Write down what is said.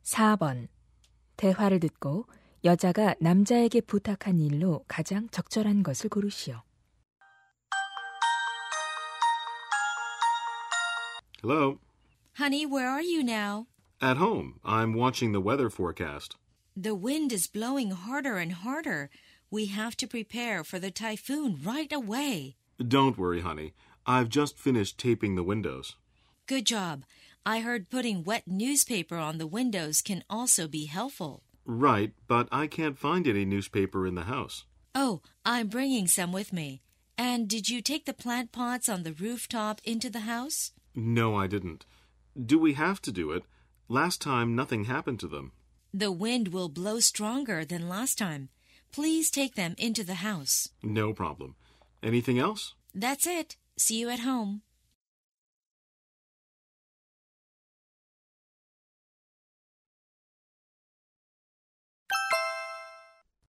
4번. 대화를 듣고 여자가 남자에게 부탁한 일로 가장 적절한 것을 고르시오. Hello. Honey, where are you now? At home. I'm watching the weather forecast. The wind is blowing harder and harder. We have to prepare for the typhoon right away. Don't worry, honey. I've just finished taping the windows. Good job. I heard putting wet newspaper on the windows can also be helpful. Right, but I can't find any newspaper in the house. Oh, I'm bringing some with me. And did you take the plant pots on the rooftop into the house? No, I didn't. Do we have to do it? Last time, nothing happened to them. The wind will blow stronger than last time. Please take them into the house. No problem. Anything else? That's it. See you at home.